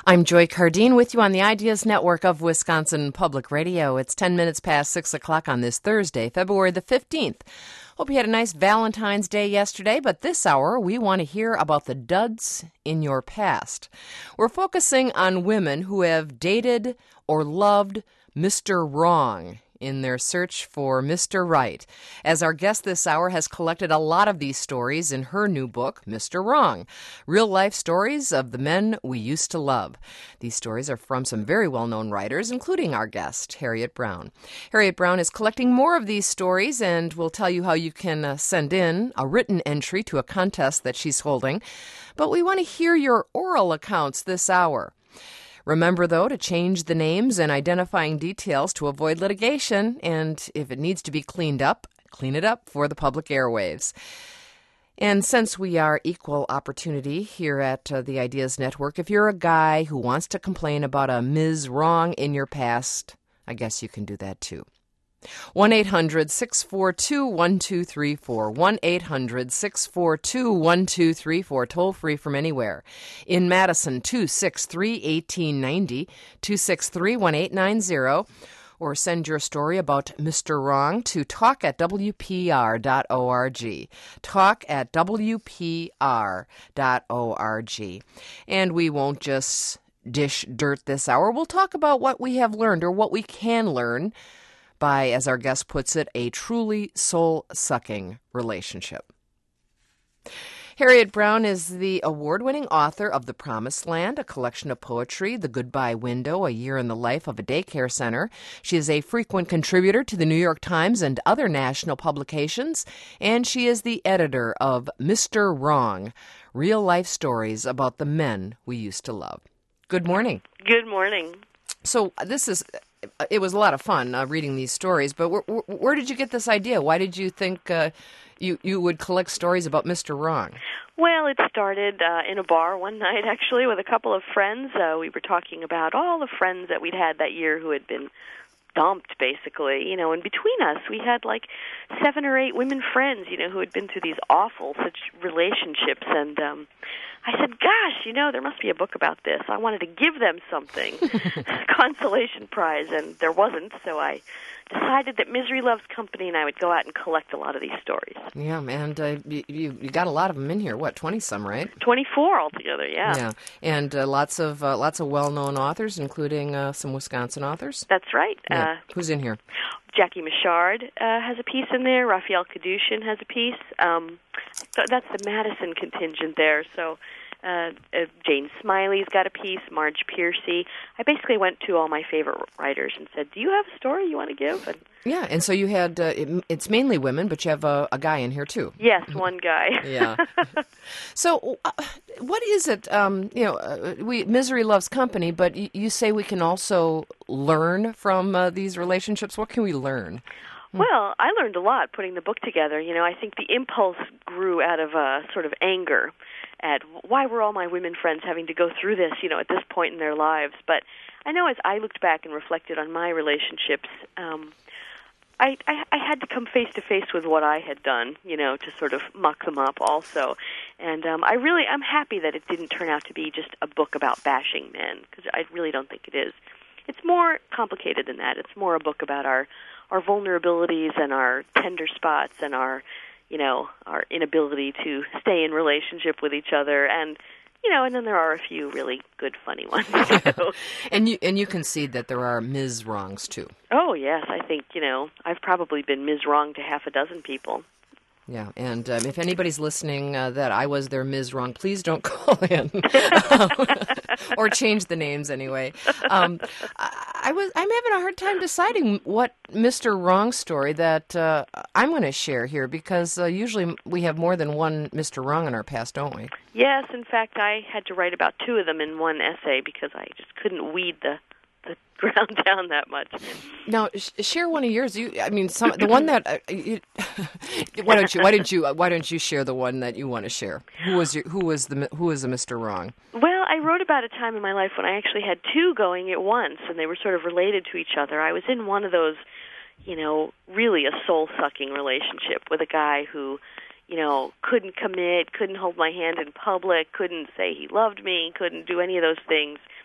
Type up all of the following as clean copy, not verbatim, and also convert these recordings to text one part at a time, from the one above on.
I'm Joy Cardine with you on the Ideas Network of Wisconsin Public Radio. It's 10 minutes past 6 o'clock on this Thursday, February the 15th. Hope you had a nice Valentine's Day yesterday, but this hour we want to hear about the duds in your past. We're focusing on women who have dated or loved Mr. Wrong in their search for Mr. Right, as our guest this hour has collected a lot of these stories in her new book, Mr. Wrong, Real-Life Stories of the Men We Used to Love. These stories are from some very well-known writers, including our guest, Harriet Brown. Harriet Brown is collecting more of these stories and will tell you how you can send in a written entry to a contest that she's holding. But we want to hear your oral accounts this hour. Remember, though, to change the names and identifying details to avoid litigation, and if it needs to be cleaned up, clean it up for the public airwaves. And since we are equal opportunity here at the Ideas Network, if you're a guy who wants to complain about a Ms. Wrong in your past, I guess you can do that too. 1-800-642-1234, 1-800-642-1234, toll-free from anywhere. In Madison, 263-1890, 263-1890, or send your story about Mr. Wrong to talk@wpr.org, talk@wpr.org. And we won't just dish dirt this hour. We'll talk about what we have learned or what we can learn by, as our guest puts it, a truly soul-sucking relationship. Harriet Brown is the award-winning author of The Promised Land, a collection of poetry, The Goodbye Window, a year in the life of a daycare center. She is a frequent contributor to the New York Times and other national publications, and she is the editor of Mr. Wrong, Real-Life Stories About the Men We Used to Love. Good morning. Good morning. So it was a lot of fun reading these stories, but where did you get this idea? Why did you think you would collect stories about Mr. Wrong? Well, it started in a bar one night, actually, with a couple of friends. We were talking about all the friends that we'd had that year who had been dumped, basically, and between us, we had like 7 or 8 women friends, who had been through these awful such relationships, and I said, gosh, there must be a book about this. I wanted to give them something, a consolation prize, and there wasn't, so I decided that misery loves company, and I would go out and collect a lot of these stories. Yeah, and you got a lot of them in here. What, 20-some, right? 24 altogether, yeah. Yeah, and lots of well-known authors, including some Wisconsin authors. That's right. Yeah. Who's in here? Jackie Michard has a piece in there. Raphael Kadushin has a piece. So that's the Madison contingent there. So Jane Smiley's got a piece, Marge Piercy. I basically went to all my favorite writers and said, do you have a story you want to give? Yeah, and so you had, it's mainly women, but you have a guy in here too. Yes, one guy. Yeah. So what is it, misery loves company, but you say we can also learn from these relationships. What can we learn? Well, I learned a lot putting the book together. I think the impulse grew out of sort of anger at why were all my women friends having to go through this, at this point in their lives. But I know as I looked back and reflected on my relationships, I had to come face to face with what I had done, to sort of muck them up also. And I'm happy that it didn't turn out to be just a book about bashing men, because I really don't think it is. It's more complicated than that. It's more a book about our vulnerabilities and our tender spots and our inability to stay in relationship with each other, and and then there are a few really good, funny ones. And you concede that there are Ms. Wrongs too. Oh yes, I think I've probably been Ms. Wrong to half a dozen people. Yeah, and if anybody's listening that I was their Ms. Wrong, please don't call in or change the names anyway. I'm having a hard time deciding what Mr. Wrong story that I'm going to share here, because usually we have more than one Mr. Wrong in our past, don't we? Yes, in fact, I had to write about 2 of them in one essay because I just couldn't weed the ground down that much. Now, share one of yours. The one that why don't you share the one that you want to share? Who was the Mr. Wrong? Well, I wrote about a time in my life when I actually had 2 going at once, and they were sort of related to each other. I was in one of those, really a soul-sucking relationship with a guy who, couldn't commit, couldn't hold my hand in public, couldn't say he loved me, couldn't do any of those things.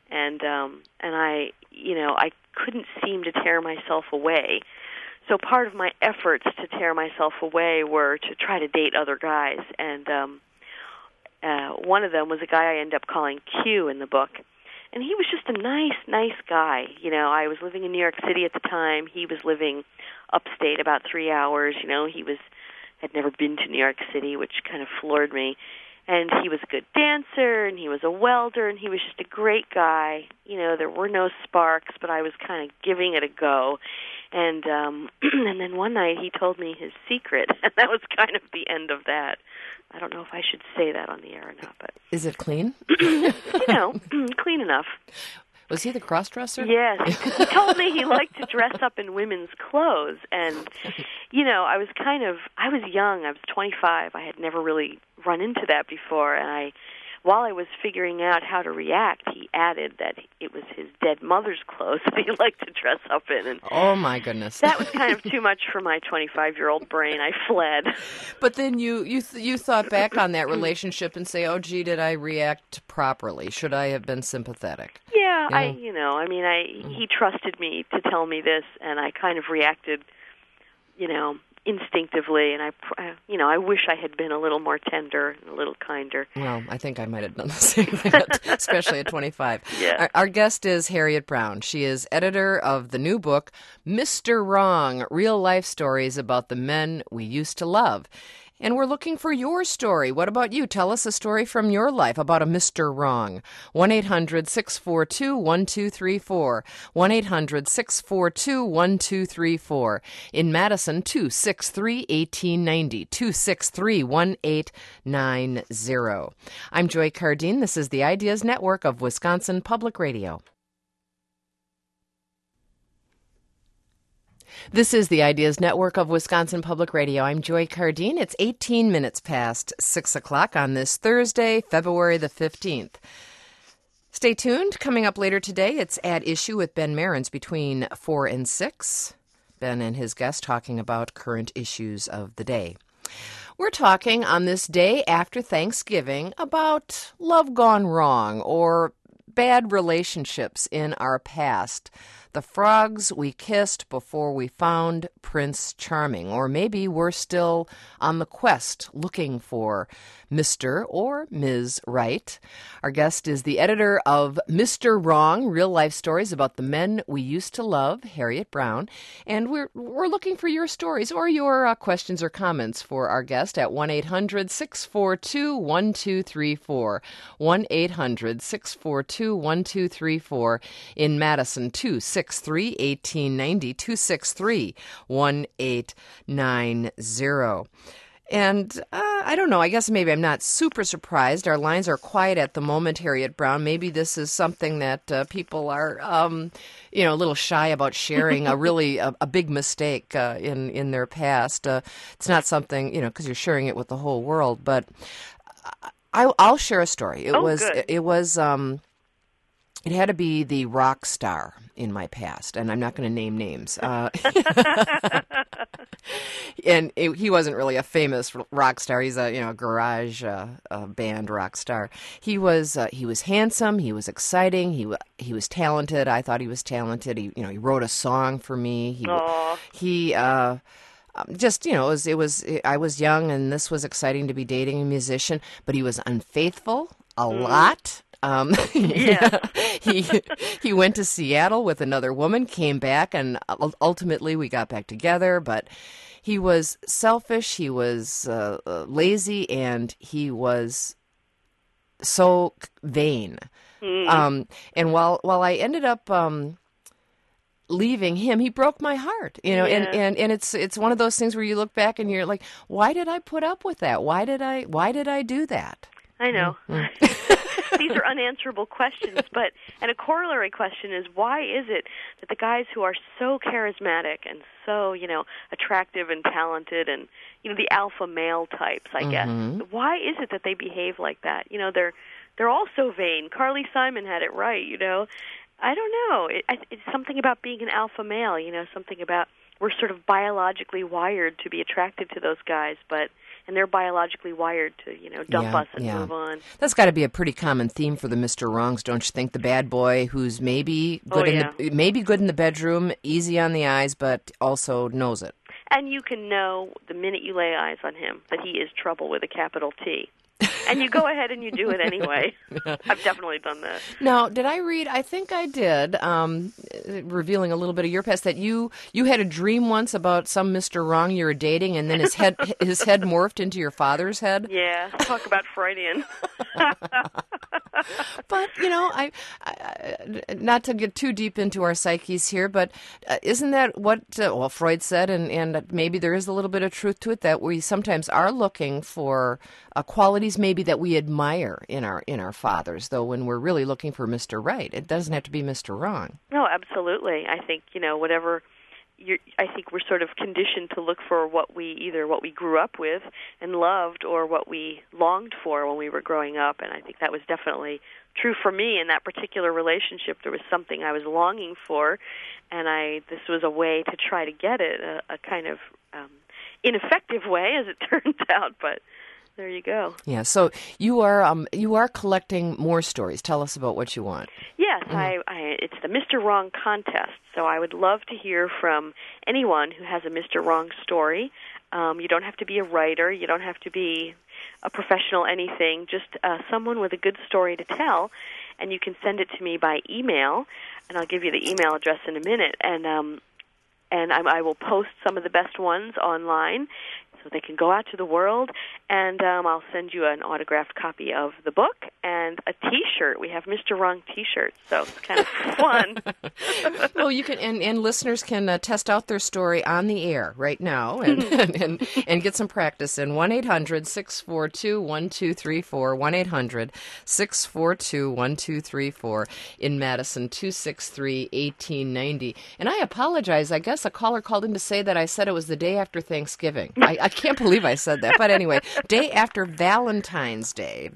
and I couldn't seem to tear myself away. So part of my efforts to tear myself away were to try to date other guys, and one of them was a guy I ended up calling Q in the book. And he was just a nice guy. I was living in New York City at the time. He was living upstate about 3 hours. He had never been to New York City, which kind of floored me. And he was a good dancer, and he was a welder, and he was just a great guy. There were no sparks, but I was kind of giving it a go. And and then one night he told me his secret, and that was kind of the end of that. I don't know if I should say that on the air or not, but Is it clean? Clean enough. Was he the cross-dresser? Yes. He told me he liked to dress up in women's clothes, and I was young. I was 25. I had never really run into that before, and while I was figuring out how to react, he added that it was his dead mother's clothes that he liked to dress up in. And oh, my goodness. That was kind of too much for my 25-year-old brain. I fled. But then you thought back on that relationship and say, oh, gee, did I react properly? Should I have been sympathetic? Yeah, he trusted me to tell me this, and I kind of reacted, instinctively, and I wish I had been a little more tender, a little kinder. Well, I think I might have done the same thing, especially at 25. Yeah. Our guest is Harriet Brown. She is editor of the new book, Mr. Wrong, Real Life Stories About the Men We Used to Love. And we're looking for your story. What about you? Tell us a story from your life about a Mr. Wrong. 1-800-642-1234. 1-800-642-1234. In Madison, 263-1890. 263-1890. I'm Joy Cardine. This is the Ideas Network of Wisconsin Public Radio. This is the Ideas Network of Wisconsin Public Radio. I'm Joy Cardine. It's 18 minutes past 6 o'clock on this Thursday, February the 15th. Stay tuned. Coming up later today, it's At Issue with Ben Marins between 4 and 6. Ben and his guest talking about current issues of the day. We're talking on this day after Thanksgiving about love gone wrong or bad relationships in our past. The frogs we kissed before we found Prince Charming. Or maybe we're still on the quest looking for Mr. or Ms. Right. Our guest is the editor of Mr. Wrong, Real Life Stories About the Men We Used to Love, Harriet Brown. And we're looking for your stories or your questions or comments for our guest at 1-800-642-1234. 1-800-642-1234 in Madison, 263-1890, 263-1890. And I don't know, I guess maybe I'm not super surprised. Our lines are quiet at the moment, Harriet Brown. Maybe this is something that people are, a little shy about sharing, a big mistake in their past. It's not something, because you're sharing it with the whole world. But I'll share a story. It had to be the rock star in my past, and I'm not going to name names. And he wasn't really a famous rock star. He's a garage band rock star. He was handsome. He was exciting. He was talented. I thought he was talented. He wrote a song for me. I was young, and this was exciting to be dating a musician. But he was unfaithful a lot. He went to Seattle with another woman, came back, and ultimately we got back together. But he was selfish, he was lazy, and he was so vain. And while I ended up leaving him, he broke my heart. And it's one of those things where you look back and you're like, why did I put up with that? Why did I do that? I know. These are unanswerable questions, and a corollary question is, why is it that the guys who are so charismatic and so, attractive and talented and, the alpha male types, I guess, why is it that they behave like that? They're all so vain. Carly Simon had it right, I don't know. It's something about being an alpha male, something about we're sort of biologically wired to be attracted to those guys, and they're biologically wired to, dump us and move on. That's got to be a pretty common theme for the Mr. Wrongs, don't you think? The bad boy who's maybe good maybe good in the bedroom, easy on the eyes, but also knows it. And you can know the minute you lay eyes on him that he is trouble with a capital T. And you go ahead and you do it anyway. I've definitely done that. Now, did I read, I think I did, revealing a little bit of your past, that you had a dream once about some Mr. Wrong you were dating, and then his head morphed into your father's head? Yeah, talk about Freudian. But, I not to get too deep into our psyches here, but isn't that what Freud said, and maybe there is a little bit of truth to it, that we sometimes are looking for qualities maybe that we admire in our fathers, though when we're really looking for Mr. Right, it doesn't have to be Mr. Wrong. No, absolutely. I think, whatever I think we're sort of conditioned to look for what we grew up with and loved, or what we longed for when we were growing up. And I think that was definitely true for me in that particular relationship. There was something I was longing for, and this was a way to try to get it, a kind of ineffective way, as it turns out, but there you go. Yeah, so you are collecting more stories. Tell us about what you want. Yes, it's the Mr. Wrong contest, so I would love to hear from anyone who has a Mr. Wrong story. You don't have to be a writer. You don't have to be a professional anything, just someone with a good story to tell, and you can send it to me by email, and I'll give you the email address in a minute, and I will post some of the best ones online, so they can go out to the world, and I'll send you an autographed copy of the book and a T-shirt. We have Mr. Wrong T-shirts, so it's kind of fun. Well, you can, and listeners can test out their story on the air right now, and get some practice in. 1-800-642-1234, 1-800-642-1234 in Madison, 263-1890. And I apologize. I guess a caller called in to say that I said it was the day after Thanksgiving. I can't believe I said that. But anyway, day after Valentine's Day.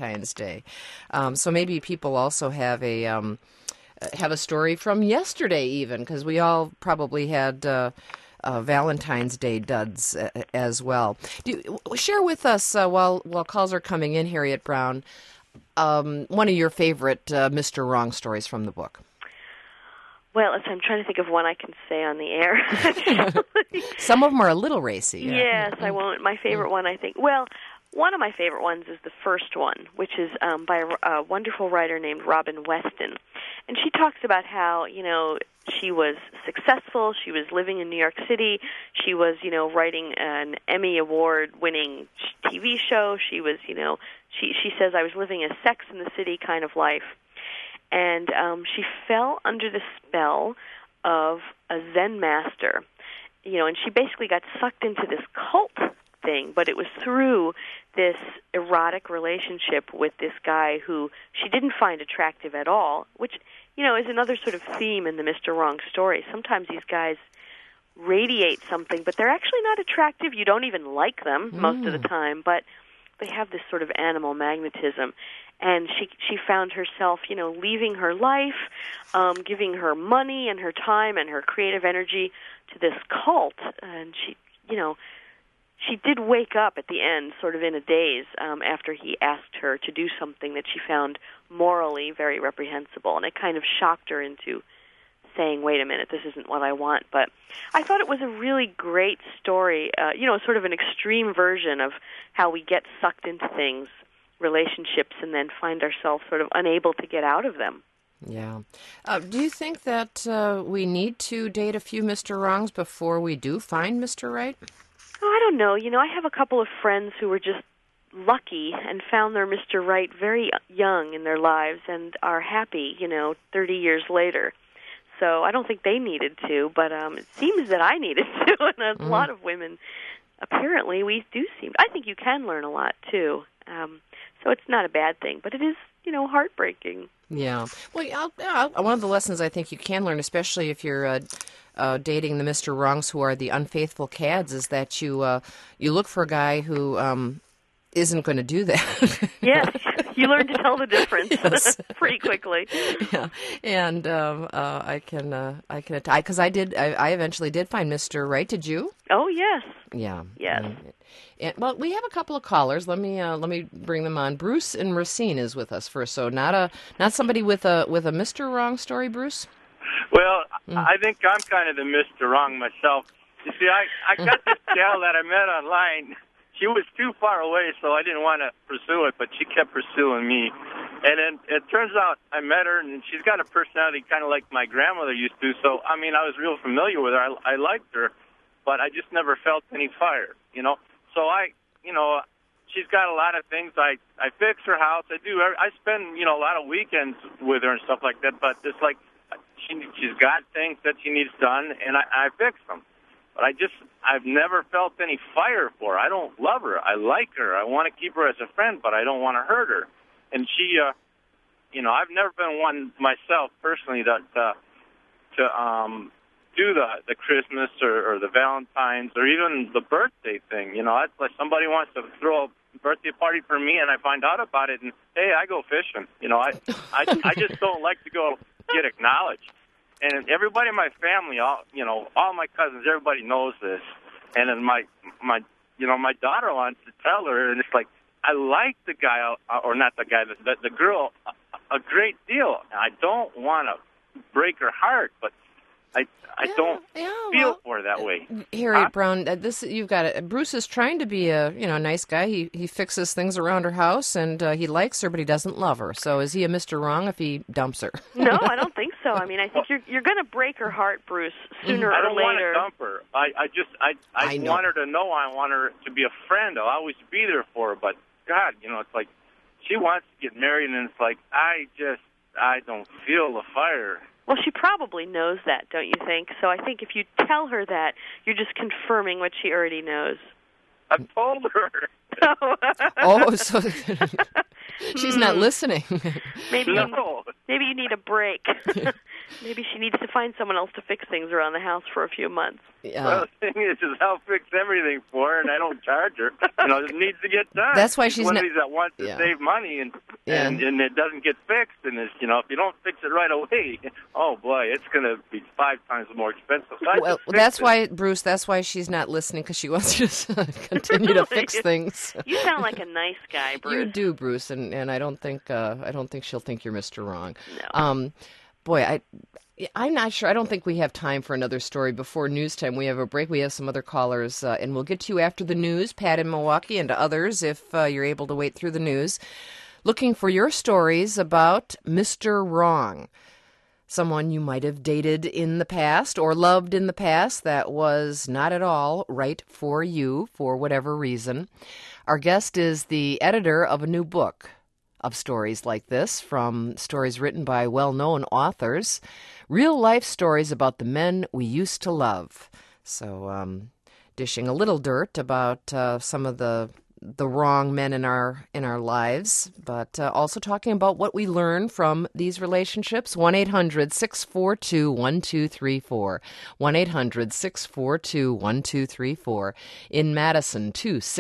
So maybe people also have a story from yesterday even, because we all probably had Valentine's Day duds as well. Share with us, while calls are coming in, Harriet Brown, one of your favorite Mr. Wrong stories from the book. Well, I'm trying to think of one I can say on the air. Some of them are a little racy. Yes, I won't. My favorite one, I think. Well, one of my favorite ones is the first one, which is by a wonderful writer named Robin Weston. And she talks about how, she was successful. She was living in New York City. She was, writing an Emmy Award-winning TV show. She was, she says, I was living a Sex in the City kind of life. And she fell under the spell of a Zen master, and she basically got sucked into this cult thing, but it was through this erotic relationship with this guy who she didn't find attractive at all, which, is another sort of theme in the Mr. Wrong story. Sometimes these guys radiate something, but they're actually not attractive. You don't even like them most of the time, but they have this sort of animal magnetism. And she found herself, leaving her life, giving her money and her time and her creative energy to this cult. And she did wake up at the end, sort of in a daze, after he asked her to do something that she found morally very reprehensible. And it kind of shocked her into saying, wait a minute, this isn't what I want. But I thought it was a really great story, sort of an extreme version of how we get sucked into things, relationships, and then find ourselves sort of unable to get out of them. Yeah. Do you think that we need to date a few Mr. Wrongs before we do find Mr. Right? Oh, I don't know. I have a couple of friends who were just lucky and found their Mr. Right very young in their lives and are happy, 30 years later. So I don't think they needed to, but it seems that I needed to, and a lot of women, apparently, we do seem. I think you can learn a lot, too. So it's not a bad thing, but it is, heartbreaking. Yeah. Well, one of the lessons I think you can learn, especially if you're dating the Mr. Wrongs who are the unfaithful cads, is that you look for a guy who isn't going to do that. Yes, you learn to tell the difference pretty quickly. Yeah, and I can because I eventually did find Mr. Right. Did you? Oh yes. Yeah. Yes. And, well, we have a couple of callers. Let me bring them on. Bruce in Racine is with us first. So not somebody with a Mr. Wrong story, Bruce. Well, I think I'm kind of the Mr. Wrong myself. You see, I got this gal that I met online. She was too far away, so I didn't want to pursue it, but she kept pursuing me. And then it turns out I met her, and she's got a personality kind of like my grandmother used to. So, I mean, I was real familiar with her. I liked her, but I just never felt any fire, you know. So she's got a lot of things. I fix her house. I spend, a lot of weekends with her and stuff like that, but it's like she's got things that she needs done, and I fix them. But I've never felt any fire for her. I don't love her. I like her. I want to keep her as a friend, but I don't want to hurt her. And she, I've never been one myself personally to do the Christmas or the Valentine's or even the birthday thing. It's like somebody wants to throw a birthday party for me, and I find out about it, and hey, I go fishing. I just don't like to go get acknowledged. And everybody in my family, all my cousins, everybody knows this. And then my daughter wants to tell her, and it's like, I like the guy, or not the guy, the girl, a great deal. I don't want to break her heart, but I don't feel for her that way. Harriet Brown, you've got it. Bruce is trying to be a nice guy. He fixes things around her house, and he likes her, but he doesn't love her. So is he a Mr. Wrong if he dumps her? No, I don't think so. I mean, I think you're going to break her heart, Bruce, sooner or later. I don't want to dump her. I want her to know I want her to be a friend. I'll always be there for her. But God, it's like she wants to get married, and it's like I don't feel the fire. Well, she probably knows that, don't you think? So I think if you tell her that, you're just confirming what she already knows. I told her. Oh, so she's not listening. Maybe you need a break. Maybe she needs to find someone else to fix things around the house for a few months. Well, the thing is I'll fix everything for her, and I don't charge her. It needs to get done. That's why she's one of these that wants to save money, and it doesn't get fixed. And if you don't fix it right away, oh boy, it's going to be 5 times more expensive. Well, that's why, Bruce. That's why she's not listening, because she wants you to continue to fix things. You sound like a nice guy, Bruce. You do, Bruce, and I don't think she'll think you're Mr. Wrong. No. Boy, I'm not sure. I don't think we have time for another story before news time. We have a break. We have some other callers, and we'll get to you after the news, Pat in Milwaukee, and to others if you're able to wait through the news. Looking for your stories about Mr. Wrong. Someone you might have dated in the past or loved in the past that was not at all right for you for whatever reason. Our guest is the editor of a new book of stories like this, from stories written by well-known authors, real-life stories about the men we used to love. So, dishing a little dirt about some of the wrong men in our lives, but also talking about what we learn from these relationships. 1-800-642-1234. 1-800-642-1234. In Madison,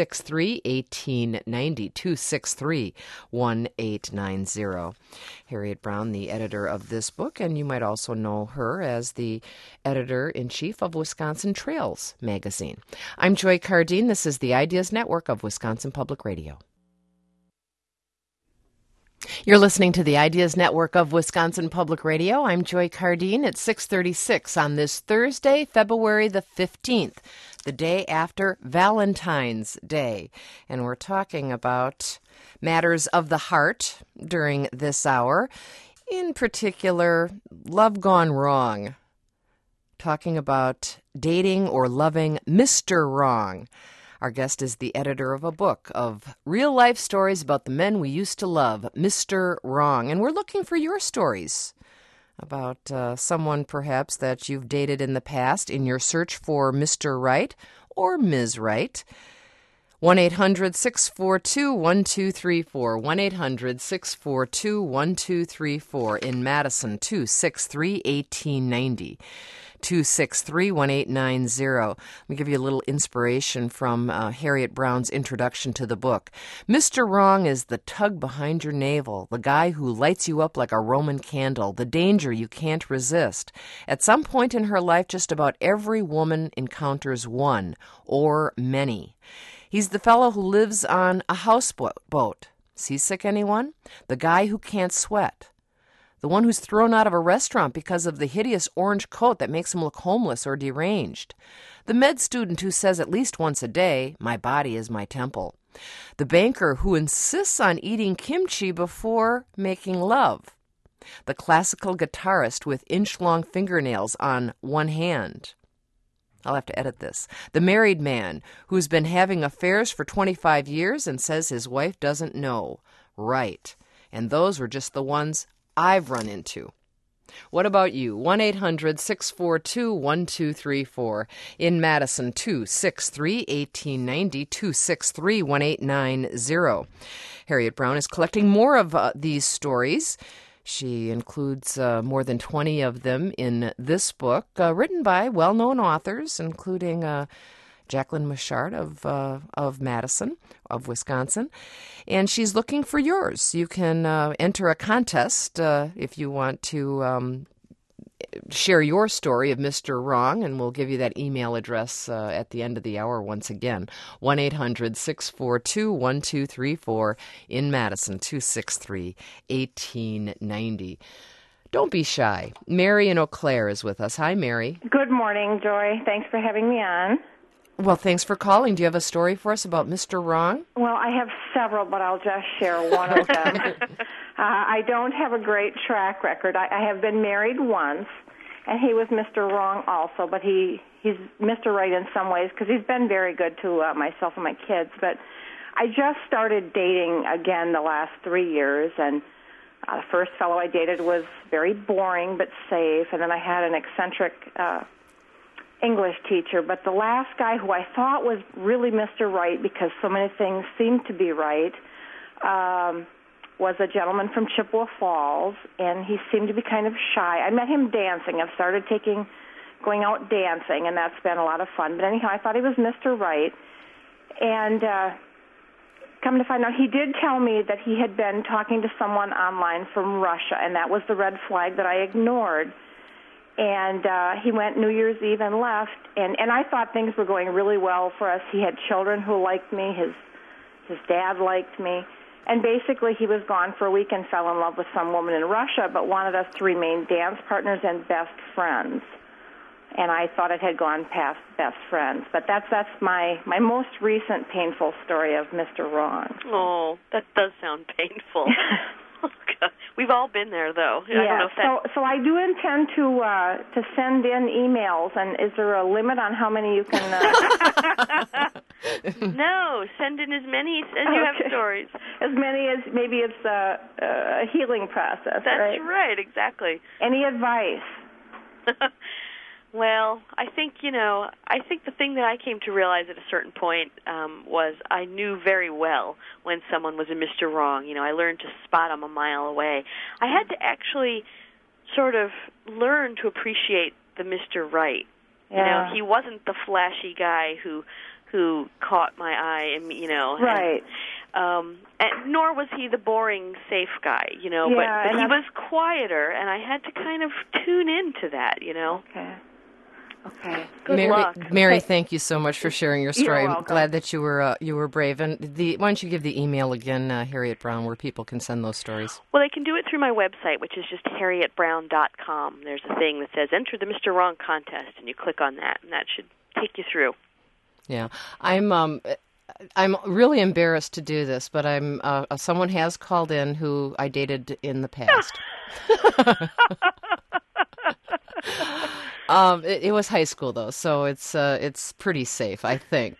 263-1890. 263-1890. Harriet Brown, the editor of this book, and you might also know her as the editor-in-chief of Wisconsin Trails magazine. I'm Joy Cardine. This is the Ideas Network of Wisconsin Public Radio. You're listening to the Ideas Network of Wisconsin Public Radio. I'm Joy Cardine at 6:36 on this Thursday, February the 15th, the day after Valentine's Day. And we're talking about matters of the heart during this hour, in particular, love gone wrong. Talking about dating or loving Mr. Wrong. Our guest is the editor of a book of real-life stories about the men we used to love, Mr. Wrong. And we're looking for your stories about someone perhaps that you've dated in the past in your search for Mr. Right or Ms. Right. 1-800-642-1234. 1-800-642-1234. In Madison, 263-1890. 263-1890. Let me give you a little inspiration from Harriet Brown's introduction to the book. Mr. Wrong is the tug behind your navel, the guy who lights you up like a Roman candle, the danger you can't resist. At some point in her life, just about every woman encounters one or many. He's the fellow who lives on a houseboat. Seasick, anyone? The guy who can't sweat. The one who's thrown out of a restaurant because of the hideous orange coat that makes him look homeless or deranged. The med student who says at least once a day, "My body is my temple." The banker who insists on eating kimchi before making love. The classical guitarist with inch-long fingernails on one hand. I'll have to edit this. The married man who's been having affairs for 25 years and says his wife doesn't know. Right. And those were just the ones I've run into. What about you? 1-800-642-1234. In Madison, 263-1890, 263-1890. Harriet Brown is collecting more of these stories. She includes more than 20 of them in this book, written by well-known authors, including Jacqueline Machart of Madison, of Wisconsin. And she's looking for yours. You can enter a contest if you want to share your story of Mr. Wrong, and we'll give you that email address at the end of the hour once again. 1-800-642-1234 in Madison, 263-1890. Don't be shy. Mary in Eau Claire is with us. Hi, Mary. Good morning, Joy. Thanks for having me on. Well, thanks for calling. Do you have a story for us about Mr. Wrong? Well, I have several, but I'll just share one of them. I don't have a great track record. I have been married once, and he was Mr. Wrong also, but he's Mr. Right in some ways because he's been very good to myself and my kids. But I just started dating again the last 3 years, and the first fellow I dated was very boring but safe, and then I had an eccentric English teacher. But the last guy who I thought was really Mr. Right because so many things seemed to be right was a gentleman from Chippewa Falls, and he seemed to be kind of shy. I met him dancing. I've started going out dancing, and that's been a lot of fun. But anyhow, I thought he was Mr. Right. And come to find out, he did tell me that he had been talking to someone online from Russia, and that was the red flag that I ignored. And he went New Year's Eve and left, and I thought things were going really well for us. He had children who liked me. His dad liked me. And basically he was gone for a week and fell in love with some woman in Russia, but wanted us to remain dance partners and best friends. And I thought it had gone past best friends. But that's my most recent painful story of Mr. Wrong. Oh, that does sound painful. Oh, God. We've all been there, though. Yeah, I don't know if that... so I do intend to send in emails, and is there a limit on how many you can... No, send in as many as you have stories. As many as maybe it's a healing process, That's right, exactly. Any advice? Well, I think the thing that I came to realize at a certain point was I knew very well when someone was a Mr. Wrong. I learned to spot him a mile away. I had to actually sort of learn to appreciate the Mr. Right. Yeah. He wasn't the flashy guy who caught my eye, and right. And nor was he the boring, safe guy, but he was quieter, and I had to kind of tune into that, Okay. Good luck. Mary, thank you so much for sharing your story. You're I'm welcome. glad that you were brave. And why don't you give the email again, Harriet Brown, where people can send those stories? Well, they can do it through my website, which is just harrietbrown.com. There's a thing that says Enter the Mr. Wrong contest, and you click on that, and that should take you through. Yeah, I'm really embarrassed to do this, but someone has called in who I dated in the past. It was high school though, so it's pretty safe, I think.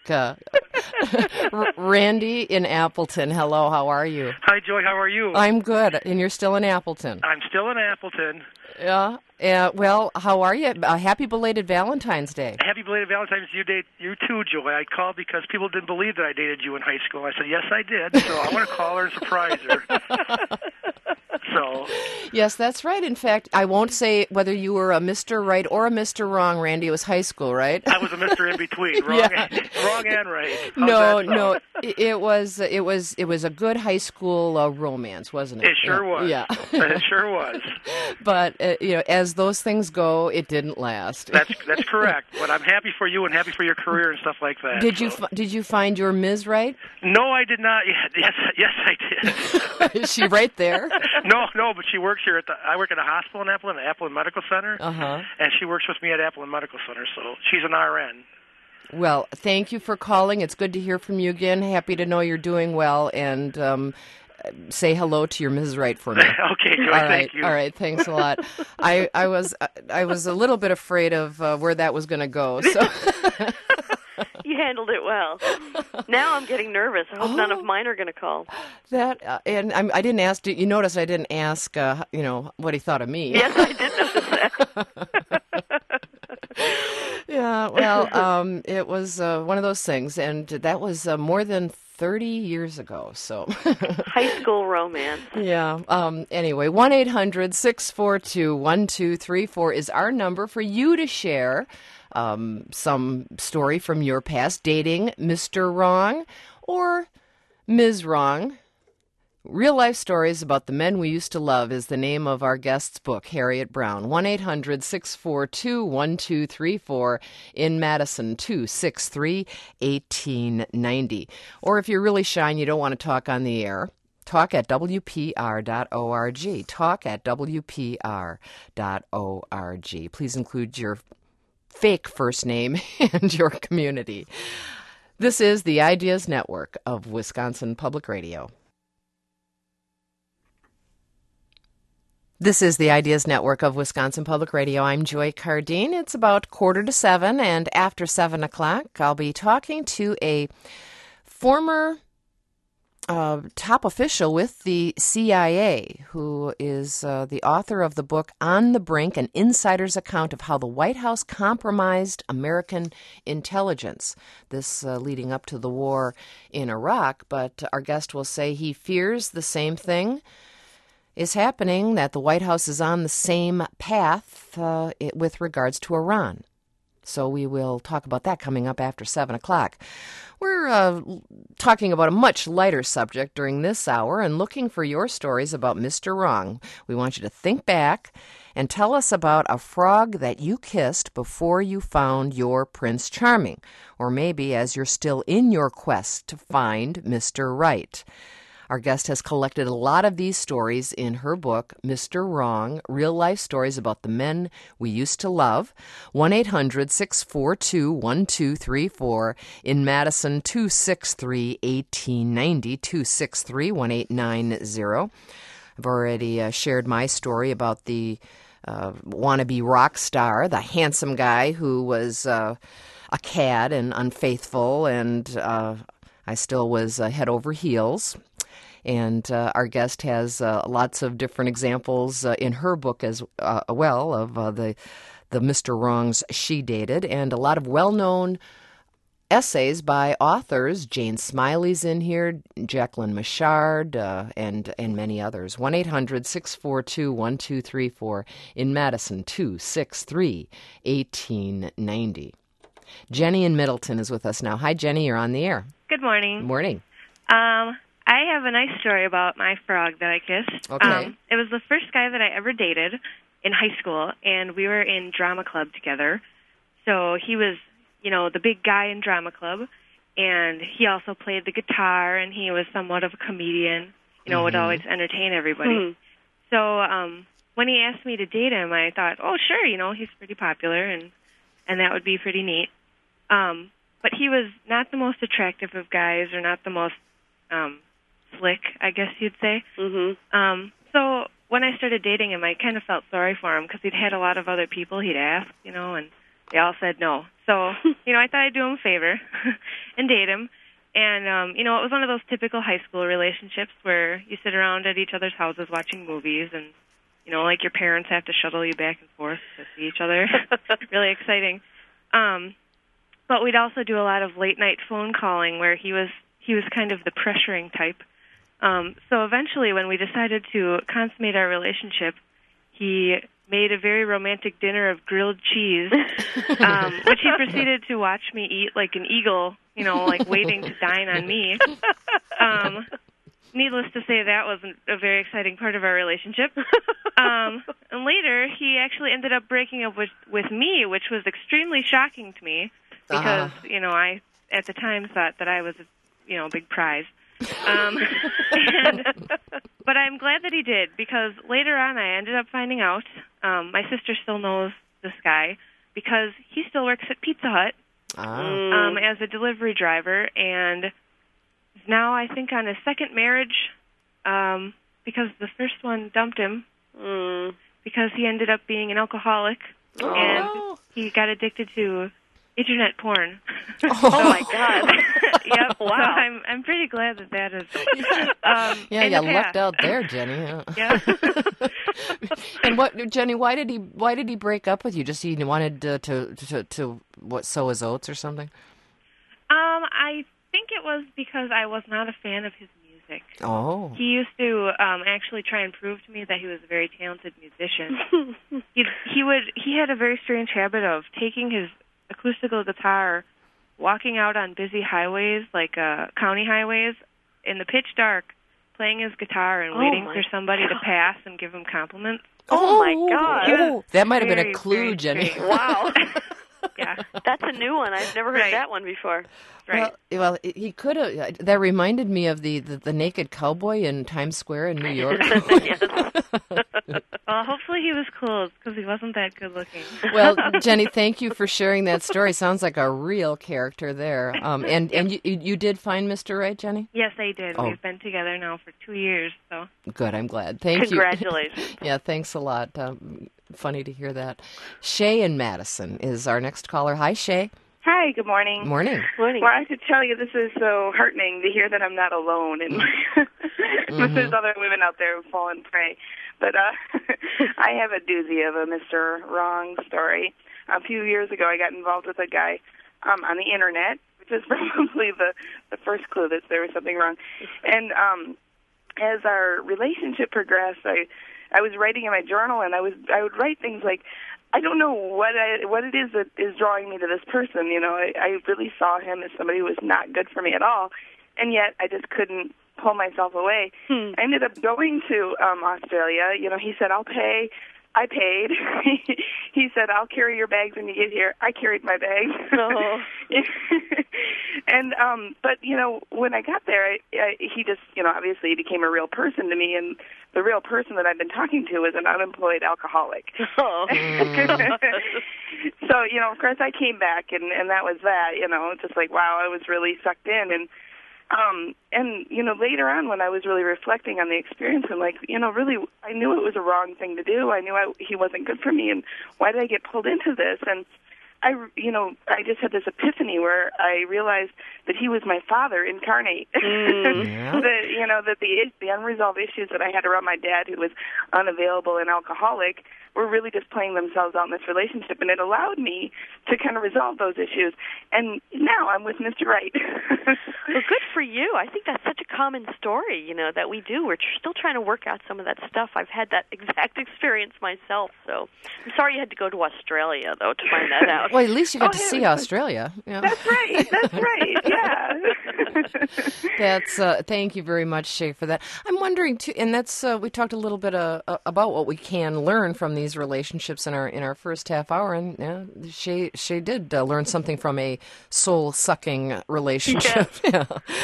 Randy in Appleton, hello, how are you? Hi, Joy, how are you? I'm good, and you're still in Appleton. I'm still in Appleton. Yeah. Well, how are you? Happy belated Valentine's Day. Happy belated Valentine's Day. You too, Joy. I called because people didn't believe that I dated you in high school. I said, yes, I did, so I want to call her and surprise her. So Yes, that's right. In fact, I won't say whether you were a Mr. Right or a Mr. Wrong, Randy. It was high school, right? I was a Mr. In between, wrong, wrong and right. How's No, that sound? no, it was a good high school romance, wasn't it? It sure was. Yeah, It sure was. but as those things go, it didn't last. That's correct. But I'm happy for you and happy for your career and stuff like that. Did you find your Ms. Right? No, I did not. Yes, I did. Is she right there? No, but she works here I work at a hospital in Appleton, the Appleton Medical Center, and she works with me at Appleton Medical Center, so she's an RN. Well, thank you for calling. It's good to hear from you again. Happy to know you're doing well, and say hello to your Mrs. Right for me. Okay, Joy, thank you. All right, thanks a lot. I was a little bit afraid of where that was going to go. So. You handled it well. Now I'm getting nervous. I hope none of mine are going to call. That and I didn't ask. You notice I didn't ask. What he thought of me. Yes, I did notice that. Yeah. Well, it was one of those things, and that was more than 30 years ago. So. High school romance. Yeah. Anyway, 1-800-642-1234 is our number for you to share. Some story from your past, dating Mr. Wrong or Ms. Wrong. Real life stories about the men we used to love is the name of our guest's book, Harriet Brown. 1-800-642-1234 in Madison, 263-1890. Or if you're really shy and you don't want to talk on the air, talk at WPR.org. Talk at WPR.org. Please include your fake first name and your community. This is the Ideas Network of Wisconsin Public Radio. This is the Ideas Network of Wisconsin Public Radio. I'm Joy Cardine. It's about 6:45, and after 7 o'clock, I'll be talking to a former top official with the CIA, who is the author of the book On the Brink, an insider's account of how the White House compromised American intelligence. This leading up to the war in Iraq, but our guest will say he fears the same thing is happening, that the White House is on the same path with regards to Iran. So we will talk about that coming up after 7 o'clock. We're talking about a much lighter subject during this hour and looking for your stories about Mr. Wrong. We want you to think back and tell us about a frog that you kissed before you found your Prince Charming, or maybe as you're still in your quest to find Mr. Right. Our guest has collected a lot of these stories in her book, Mr. Wrong, Real Life Stories About the Men We Used to Love. 1-800-642-1234 in Madison, 263-1890, 263-1890. I've already shared my story about the wannabe rock star, the handsome guy who was a cad and unfaithful, and I still was head over heels. And our guest has lots of different examples in her book as well of the Mr. Wrongs she dated, and a lot of well-known essays by authors. Jane Smiley's in here, Jacqueline Michard, and many others. 1-800-642-1234 in Madison, 263-1890. Jenny in Middleton is with us now. Hi, Jenny. You're on the air. Good morning. Morning. I have a nice story about my frog that I kissed. Okay. It was the first guy that I ever dated in high school, and we were in drama club together. So he was, the big guy in drama club, and he also played the guitar, and he was somewhat of a comedian, would always entertain everybody. So when he asked me to date him, I thought, oh, sure, he's pretty popular, and that would be pretty neat. But he was not the most attractive of guys, or not the most slick, I guess you'd say. So when I started dating him, I kind of felt sorry for him because he'd had a lot of other people he'd asked, and they all said no. So, I thought I'd do him a favor and date him. And, it was one of those typical high school relationships where you sit around at each other's houses watching movies and, like your parents have to shuttle you back and forth to see each other. Really exciting. But we'd also do a lot of late-night phone calling where he was kind of the pressuring type. So eventually, when we decided to consummate our relationship, he made a very romantic dinner of grilled cheese, which he proceeded to watch me eat like an eagle, like waiting to dine on me. Needless to say, that wasn't a very exciting part of our relationship. And later, he actually ended up breaking up with me, which was extremely shocking to me because, I, at the time, thought that I was, a big prize. But I'm glad that he did, because later on I ended up finding out, my sister still knows this guy, because he still works at Pizza Hut as a delivery driver, and is now, I think, on his second marriage, because the first one dumped him, because he ended up being an alcoholic, and he got addicted to internet porn. Oh my God! Yep. Wow. So I'm pretty glad that is. You lucked out there, Jenny. Yeah. And Jenny? Why did he break up with you? Just he wanted to sow his oats or something? I think it was because I was not a fan of his music. Oh. He used to actually try and prove to me that he was a very talented musician. He had a very strange habit of taking his acoustical guitar, walking out on busy highways, like county highways, in the pitch dark, playing his guitar and waiting for somebody to pass and give him compliments. Oh my God! That might have been a clue, Jenny. Wow. Yeah, that's a new one. I've never heard that one before. Right. Well, he could have. That reminded me of the naked cowboy in Times Square in New York. Yes. Well, hopefully he was close, because he wasn't that good looking. Well, Jenny, thank you for sharing that story. Sounds like a real character there. And you did find Mr. Right, Jenny? Yes, I did. Oh. We've been together now for 2 years. So good. I'm glad. Thank you. Congratulations. Yeah, thanks a lot. Funny to hear that. Shay in Madison is our next caller. Hi, Shay. Hi, good morning. Morning. Morning. Well, I have to tell you, this is so heartening to hear that I'm not alone, and there's other women out there who've fallen prey. But I have a doozy of a Mr. Wrong story. A few years ago, I got involved with a guy on the Internet, which is probably the first clue that there was something wrong. And as our relationship progressed, I was writing in my journal, and I would write things like, I don't know what it is that is drawing me to this person. I really saw him as somebody who was not good for me at all, and yet I just couldn't pull myself away. I ended up going to Australia. He said, I'll pay. I paid. He said, I'll carry your bags when you get here. I carried my bags. Oh. And but when I got there, he just obviously became a real person to me, and the real person that I've been talking to is an unemployed alcoholic. Oh. So of course I came back, and that was that. Just like, wow, I was really sucked in. And later on, when I was really reflecting on the experience, I'm like, really, I knew it was a wrong thing to do. I knew he wasn't good for me, and why did I get pulled into this? And I just had this epiphany where I realized that he was my father incarnate. Yeah. That the unresolved issues that I had around my dad, who was unavailable and alcoholic, were really just playing themselves out in this relationship, and it allowed me to kind of resolve those issues. And now I'm with Mr. Right. Well, good for you. I think that's such a common story, that we do. We're still trying to work out some of that stuff. I've had that exact experience myself, so I'm sorry you had to go to Australia, though, to find that out. Well, at least you got to see Australia. Yeah. That's right. Yeah. Thank you very much, Shay, for that. I'm wondering too, and that's we talked a little bit about what we can learn from these relationships in our first half hour, and Shay did learn something from a soul-sucking relationship. Yeah.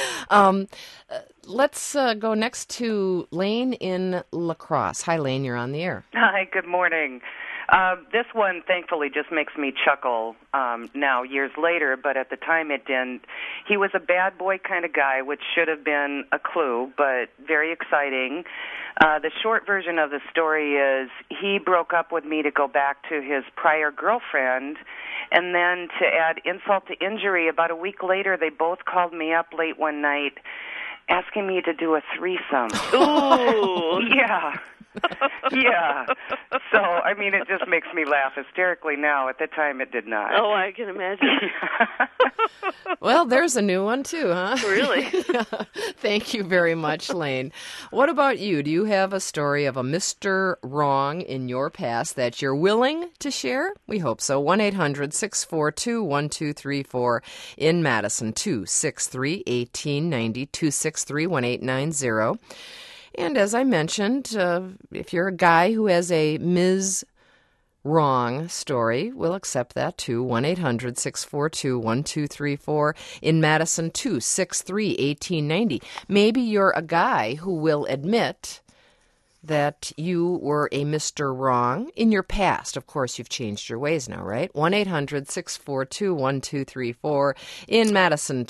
Let's go next to Lane in La Crosse. Hi, Lane. You're on the air. Hi. Good morning. This one, thankfully, just makes me chuckle now, years later, but at the time it didn't. He was a bad boy kind of guy, which should have been a clue, but very exciting. The short version of the story is he broke up with me to go back to his prior girlfriend, and then to add insult to injury, about a week later, they both called me up late one night asking me to do a threesome. Ooh. Yeah. Yeah. So, I mean, it just makes me laugh hysterically now. At the time, it did not. Oh, I can imagine. Well, there's a new one, too, huh? Really? Thank you very much, Lane. What about you? Do you have a story of a Mr. Wrong in your past that you're willing to share? We hope so. 1-800-642-1234 in Madison, 263-1890, 263-1890. And as I mentioned, if you're a guy who has a Ms. Wrong story, we'll accept that too. 1-800-642-1234 in Madison, 263-1890. Maybe you're a guy who will admit that you were a Mr. Wrong in your past. Of course, you've changed your ways now, right? 1-800-642-1234 in Madison,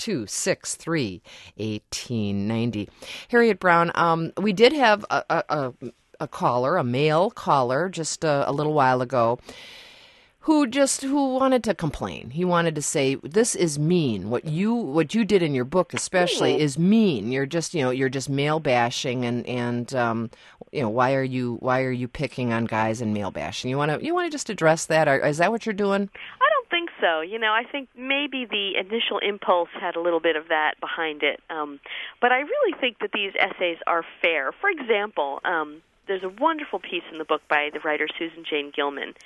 263-1890. Harriet Brown, we did have a caller, a male caller, just a little while ago, who wanted to complain. He wanted to say, "This is mean. What you did in your book, especially, is mean. You're just male bashing, and why are you picking on guys and male bashing? You want to just address that? Or is that what you're doing?" I don't think so. I think maybe the initial impulse had a little bit of that behind it. But I really think that these essays are fair. For example, there's a wonderful piece in the book by the writer Susan Jane Gilman,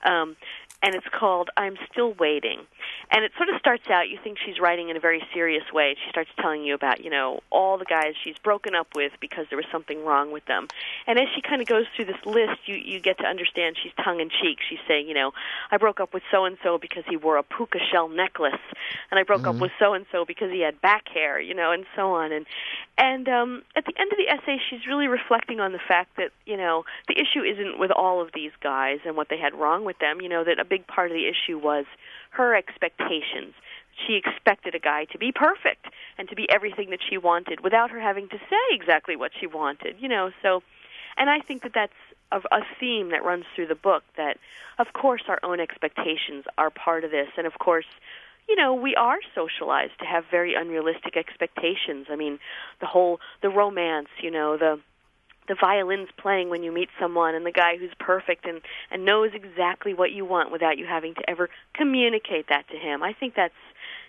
and it's called "I'm Still Waiting." And it sort of starts out, you think she's writing in a very serious way. She starts telling you about, all the guys she's broken up with because there was something wrong with them. And as she kind of goes through this list, you get to understand she's tongue-in-cheek. She's saying, I broke up with so-and-so because he wore a puka shell necklace, and I broke up with so-and-so because he had back hair, and so on. And at the end of the essay, she's really reflecting on the fact that, the issue isn't with all of these guys and what they had wrong with them, that a big part of the issue was her expectations. She expected a guy to be perfect and to be everything that she wanted without her having to say exactly what she wanted, so, and I think that that's a theme that runs through the book, that, of course, our own expectations are part of this, and of course, we are socialized to have very unrealistic expectations. I mean, the romance, the violins playing when you meet someone, and the guy who's perfect and knows exactly what you want without you having to ever communicate that to him. I think that's,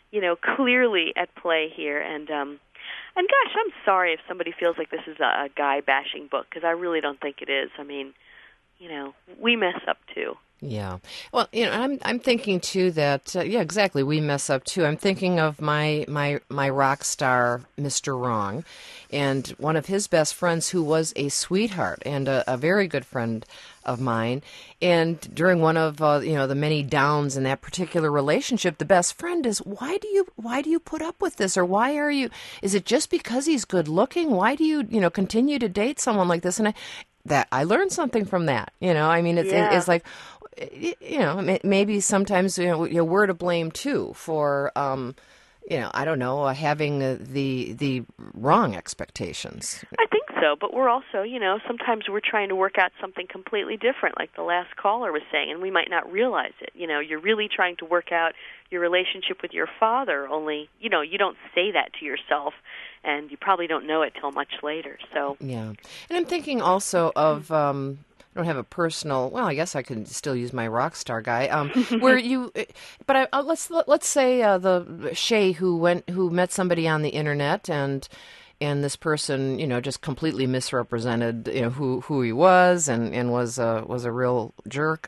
clearly at play here. And gosh, I'm sorry if somebody feels like this is a guy-bashing book, because I really don't think it is. I mean, we mess up too. Yeah. Well, I'm thinking too that exactly, we mess up too. I'm thinking of my rock star, Mr. Wrong, and one of his best friends who was a sweetheart and a very good friend of mine. And during one of the many downs in that particular relationship, the best friend is, why do you put up with this, or why are you? Is it just because he's good looking? Why do you continue to date someone like this? And I learned something from that. I mean, it's like, maybe sometimes we're to blame too for I don't know, having the wrong expectations. I think so, but we're also, sometimes we're trying to work out something completely different, like the last caller was saying, and we might not realize it. You're really trying to work out your relationship with your father, only, you don't say that to yourself, and you probably don't know it till much later. So yeah, and I'm thinking also of I don't have a personal. Well, I guess I could still use my rock star guy. Where you, but let's say the Shay who met somebody on the internet, and this person just completely misrepresented who he was, and was a real jerk.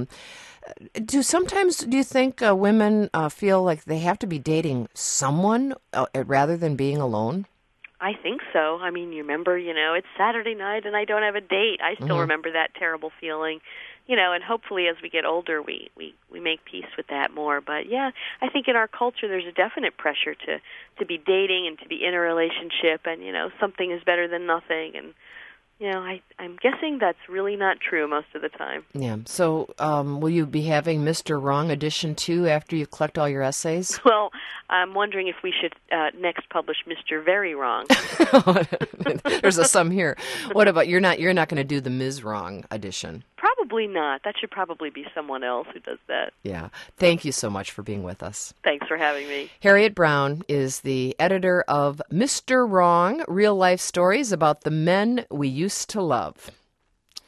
Do you think women feel like they have to be dating someone rather than being alone? I think so. I mean, you remember, it's Saturday night and I don't have a date. I still remember that terrible feeling, and hopefully as we get older, we make peace with that more. But yeah, I think in our culture there's a definite pressure to be dating and to be in a relationship, and, something is better than nothing. And, I'm guessing that's really not true most of the time. Yeah. So will you be having Mr. Wrong edition 2 after you collect all your essays? Well, I'm wondering if we should next publish Mr. Very Wrong. There's a sum here. What about, you're not going to do the Ms. Wrong edition? Probably not. That should probably be someone else who does that. Yeah. Thank you so much for being with us. Thanks for having me. Harriet Brown is the editor of Mr. Wrong, Real Life Stories About the Men We Used to Love.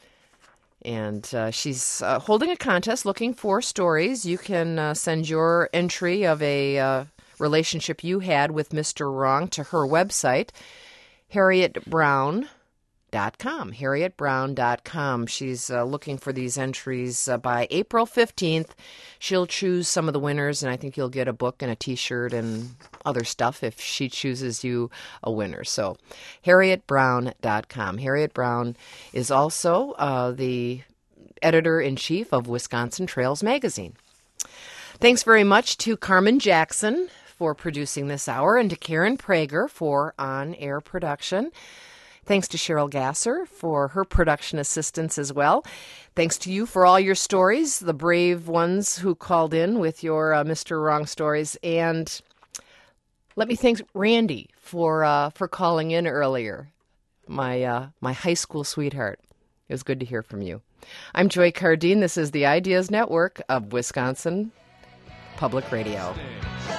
And she's holding a contest looking for stories. You can send your entry of a relationship you had with Mr. Wrong to her website, HarrietBrown.com. HarrietBrown.com. She's looking for these entries by April 15th. She'll choose some of the winners, and I think you'll get a book and a T-shirt and other stuff if she chooses you a winner. So, HarrietBrown.com. Harriet Brown is also the editor-in-chief of Wisconsin Trails Magazine. Thanks very much to Carmen Jackson for producing this hour and to Karen Prager for on-air production. Thanks to Cheryl Gasser for her production assistance as well. Thanks to you for all your stories, the brave ones who called in with your Mr. Wrong stories. And let me thank Randy for calling in earlier, my high school sweetheart. It was good to hear from you. I'm Joy Cardine. This is the Ideas Network of Wisconsin Public Radio.